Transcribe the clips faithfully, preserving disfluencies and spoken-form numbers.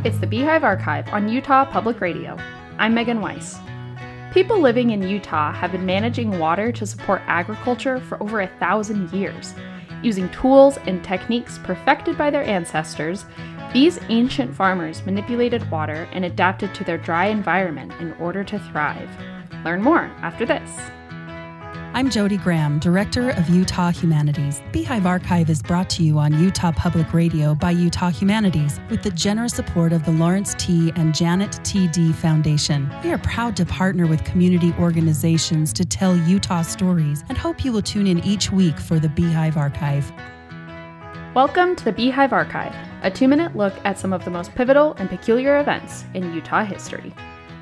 It's the Beehive Archive on Utah Public Radio. I'm Megan Weiss. People living in Utah have been managing water to support agriculture for over a thousand years. Using tools and techniques perfected by their ancestors, these ancient farmers manipulated water and adapted to their dry environment in order to thrive. Learn more after this. I'm Jody Graham, Director of Utah Humanities. Beehive Archive is brought to you on Utah Public Radio by Utah Humanities with the generous support of the Lawrence T. and Janet T. D. Foundation. We are proud to partner with community organizations to tell Utah stories and hope you will tune in each week for the Beehive Archive. Welcome to the Beehive Archive, a two-minute look at some of the most pivotal and peculiar events in Utah history.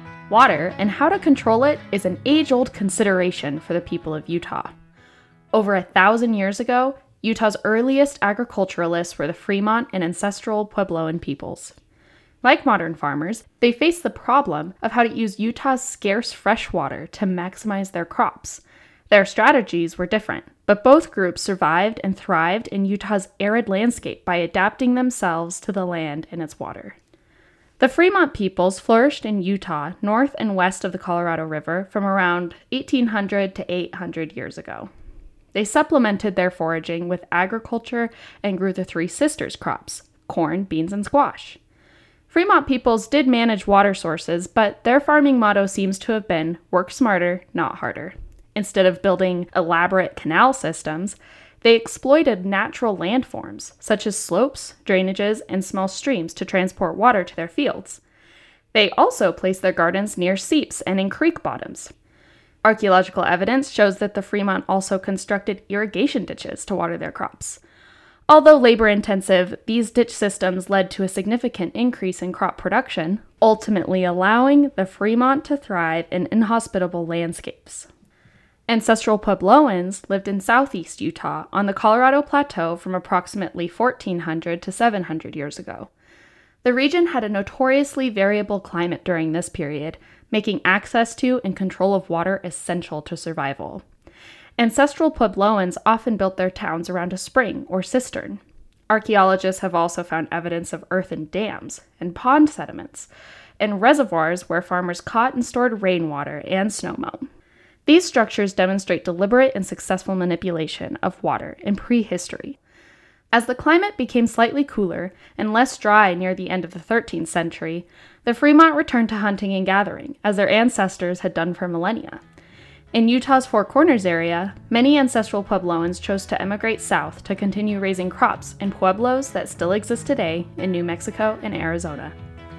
Water and how to control it is an age-old consideration for the people of Utah. Over a thousand years ago, Utah's earliest agriculturalists were the Fremont and ancestral Puebloan peoples. Like modern farmers, they faced the problem of how to use Utah's scarce fresh water to maximize their crops. Their strategies were different, but both groups survived and thrived in Utah's arid landscape by adapting themselves to the land and its water. The Fremont peoples flourished in Utah north and west of the Colorado River from around eighteen hundred to eight hundred years ago. They supplemented their foraging with agriculture and grew the Three Sisters crops: corn, beans, and squash. Fremont peoples did manage water sources, but their farming motto seems to have been work smarter, not harder. Instead of building elaborate canal systems, they exploited natural landforms, such as slopes, drainages, and small streams to transport water to their fields. They also placed their gardens near seeps and in creek bottoms. Archaeological evidence shows that the Fremont also constructed irrigation ditches to water their crops. Although labor-intensive, these ditch systems led to a significant increase in crop production, ultimately allowing the Fremont to thrive in inhospitable landscapes. Ancestral Puebloans lived in southeast Utah on the Colorado Plateau from approximately fourteen hundred to seven hundred years ago. The region had a notoriously variable climate during this period, making access to and control of water essential to survival. Ancestral Puebloans often built their towns around a spring or cistern. Archaeologists have also found evidence of earthen dams and pond sediments, and reservoirs where farmers caught and stored rainwater and snowmoe. These structures demonstrate deliberate and successful manipulation of water in prehistory. As the climate became slightly cooler and less dry near the end of the thirteenth century, the Fremont returned to hunting and gathering, as their ancestors had done for millennia. In Utah's Four Corners area, many ancestral Puebloans chose to emigrate south to continue raising crops in pueblos that still exist today in New Mexico and Arizona.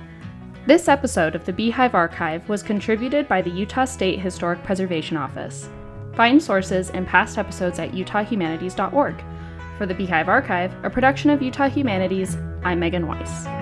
This episode of the Beehive Archive was contributed by the Utah State Historic Preservation Office. Find sources and past episodes at utah humanities dot org. For the Beehive Archive, a production of Utah Humanities, I'm Megan Weiss.